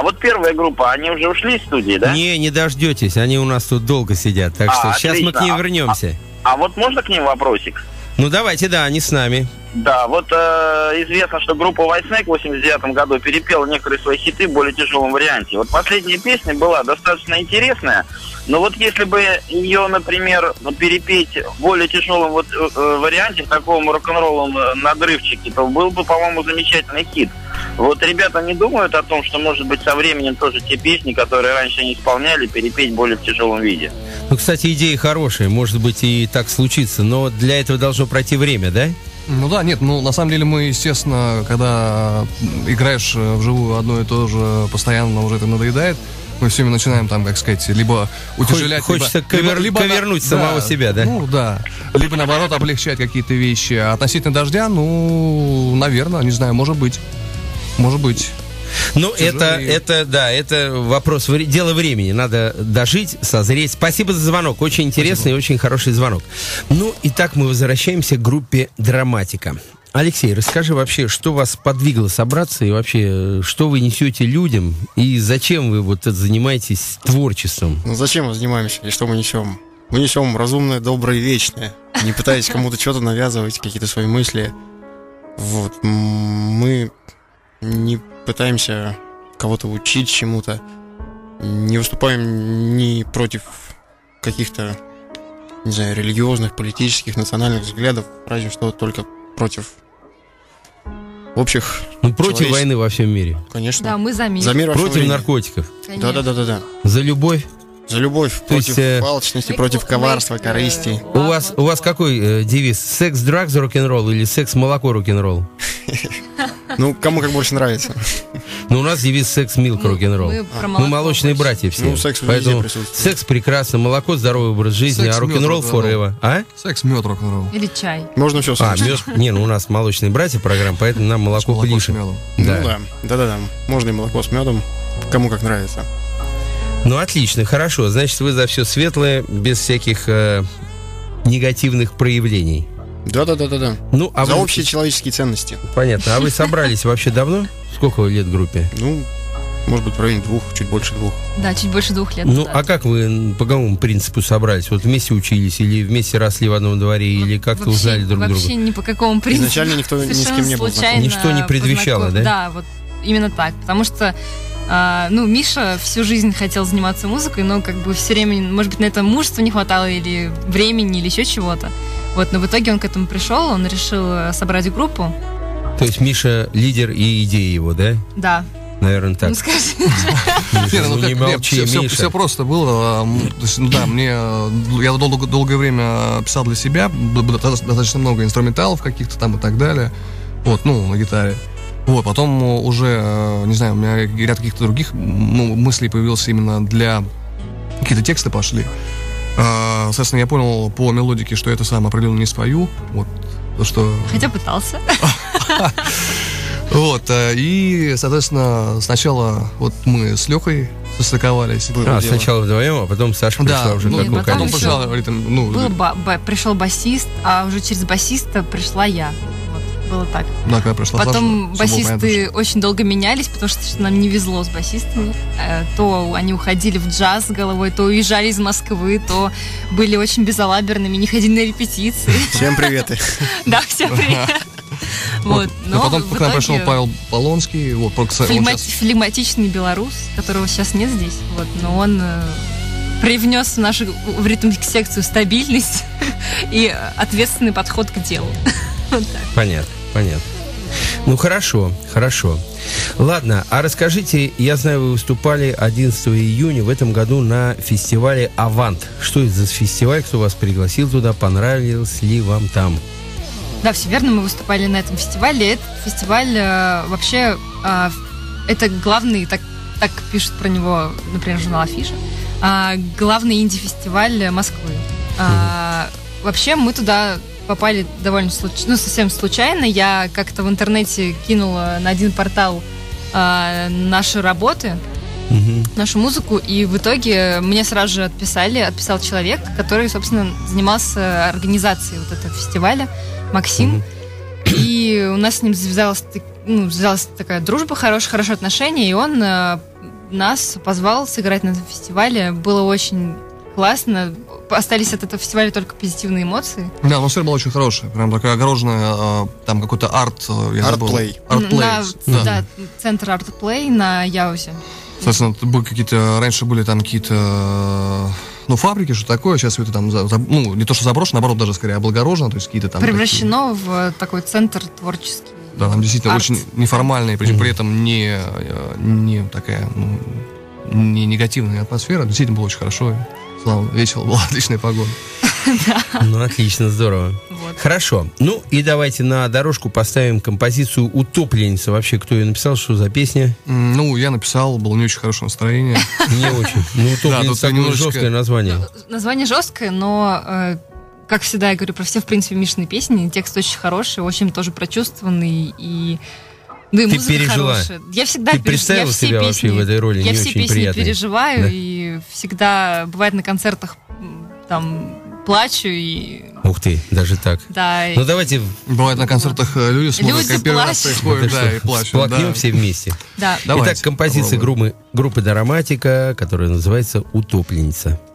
А вот первая группа, они уже ушли из студии, да? Не дождетесь, они у нас тут долго сидят, так что сейчас отлично. мы к ним вернемся. А вот можно к ним вопросик? Ну давайте, да, они с нами. Да, вот известно, что группа White Snake в 89 году перепела некоторые свои хиты в более тяжелом варианте. Вот последняя песня была достаточно интересная, но вот если бы ее, например, перепеть в более тяжелом варианте, в таком рок-н-ролловом надрывчике, то был бы, по-моему, замечательный хит. Вот ребята не думают о том, что, может быть, со временем тоже те песни, которые раньше не исполняли, перепеть более в тяжелом виде. Ну, кстати, идея хорошая, может быть, и так случится, но для этого должно пройти время, да? Ну да, нет, ну на самом деле мы, естественно, когда играешь вживую одно и то же, постоянно уже это надоедает, мы все время начинаем там, как сказать, либо утяжелять, хочется ковернуть самого себя, да? Ну да, либо наоборот облегчать какие-то вещи. А относительно дождя, ну, наверное, не знаю, может быть. Ну, это вопрос, дело времени. Надо дожить, созреть. Спасибо за звонок. Очень интересный и очень хороший звонок. Ну, итак, мы возвращаемся к группе «Драматика». Алексей, расскажи вообще, что вас подвигло собраться и вообще, что вы несете людям и зачем вы вот занимаетесь творчеством? Ну, зачем мы занимаемся и что мы несем? Мы несем разумное, доброе и вечное, не пытаясь кому-то что-то навязывать, какие-то свои мысли. Вот. Мы не пытаемся кого-то учить чему-то, не выступаем ни против каких-то, не знаю, религиозных, политических, национальных взглядов, разве что только против общих. Ну, против войны во всем мире. Конечно. Да, мы за мир. За мир во всем Против времени. наркотиков. Да. За любовь. За любовь, То против есть, алчности, против коварства, корысти. У вас какой девиз? Секс, драгс, рок-н-ролл или секс, молоко, рок-н-ролл? Ну, кому как больше нравится. Ну, у нас девиз секс, милк, рок-н-ролл. Мы молочные братья все. Ну, секс везде присутствует. Секс прекрасно, молоко, здоровый образ жизни, Секс, а рок-н-ролл forever. А? Секс, мед, рок-н-ролл. Или чай. Можно все мед. Не, ну у нас молочные братья программа, поэтому нам молоко ближе. Да. Можно и молоко с медом. Кому как нравится. Ну, отлично, хорошо. Значит, вы за все светлое, без всяких негативных проявлений. Да. Ну, а за общие человеческие ценности. Понятно. А вы собрались вообще давно? Сколько лет группе? Ну, может быть, в районе 2, чуть больше 2. Да, чуть больше 2 лет. Ну, а как вы, по какому принципу собрались? Вот вместе учились, или вместе росли в одном дворе, или как-то узнали друг друга? Вообще ни по какому принципу. Изначально никто ни с кем не был знаком. Ничто не предвещало, да? Да, вот именно так. Потому что Миша всю жизнь хотел заниматься музыкой, но как бы все время, может быть, на это мужества не хватало, или времени, или еще чего-то. Вот, но в итоге он к этому пришел, он решил собрать группу. То есть Миша лидер и идея его, да? Да. Наверное, так. Ну, скажи. Не молчи, Миша. Все просто было. Да, я долгое время писал для себя, достаточно много инструменталов каких-то там и так далее. Вот, на гитаре. Вот, потом уже, не знаю, у меня ряд каких-то других мыслей появился именно для... Какие-то тексты пошли. Соответственно, я понял по мелодике, что это сам определенно не спою. Вот, то, что... Хотя пытался. Вот, и, соответственно, сначала вот мы с Лехой состыковались. Сначала вдвоем, а потом Саша пришла уже как вокалист. Потом пришел басист, а уже через басиста пришла я. Было так. Да, когда пришла Потом Саша, басисты очень долго менялись, потому что нам не везло с басистами. То они уходили в джаз с головой, то уезжали из Москвы, то были очень безалаберными, не ходили на репетиции. Всем привет. Да, всем привет. Вот. Потом к нам пришел Павел Полонский. Флегматичный белорус, которого сейчас нет здесь. Вот, но он привнес в нашу в ритм-секцию стабильность и ответственный подход к делу. Вот так. Понятно. Ну, хорошо. Ладно, а расскажите, я знаю, вы выступали 11 июня в этом году на фестивале «Авант». Что это за фестиваль, кто вас пригласил туда, понравилось ли вам там? Да, все верно, мы выступали на этом фестивале. Этот фестиваль вообще, это главный, так пишут про него, например, журнал «Афиша», главный инди-фестиваль Москвы. Вообще мы туда попали довольно совсем случайно. Я как-то в интернете кинула на один портал наши работы, нашу музыку, и в итоге мне сразу же отписал человек, который, собственно, занимался организацией вот этого фестиваля, Максим. И у нас с ним завязалась такая дружба, хорошие отношения, и он нас позвал сыграть на этом фестивале. Было очень классно. Остались от этого фестиваля только позитивные эмоции. Да, атмосфера была очень хорошая. Прям такая огороженная, там какой-то арт, я забыл. Арт-плей. Да, центр арт-плей на Яузе. Соответственно, были раньше были там какие-то, фабрики, что такое, сейчас все это там, не то что заброшено, наоборот, даже скорее облагорожено, то есть какие-то там... Превращено в такой центр творческий. Да, там действительно очень неформальная, причем при этом не такая, не негативная атмосфера. Действительно было очень хорошо, славно, весело, была отличная погода. Ну, отлично, здорово. Вот. Хорошо. Ну, и давайте на дорожку поставим композицию «Утопленница». Вообще, кто ее написал, что за песня? Я написал, было не очень хорошее настроение. Не очень. Ну, «Утопленница» такое жесткое название. Название жесткое, но, как всегда, я говорю про все, в принципе, Мишины песни. Текст очень хороший, очень тоже прочувствованный и... Да и ты музыка пережила. Хорошая. Я всегда ты представила себя вообще в этой роли? Я не все очень песни приятной. переживаю, Да? и всегда, бывает, на концертах там плачу и... Ух ты, даже так. Да. Ну, давайте Бывает на концертах люди смотрят, как первый раз плачут. происходит, да, и плачут. сплакнем Да. все вместе. Да. Давайте Итак, композиция группы «Драматика», которая называется «Утопленница».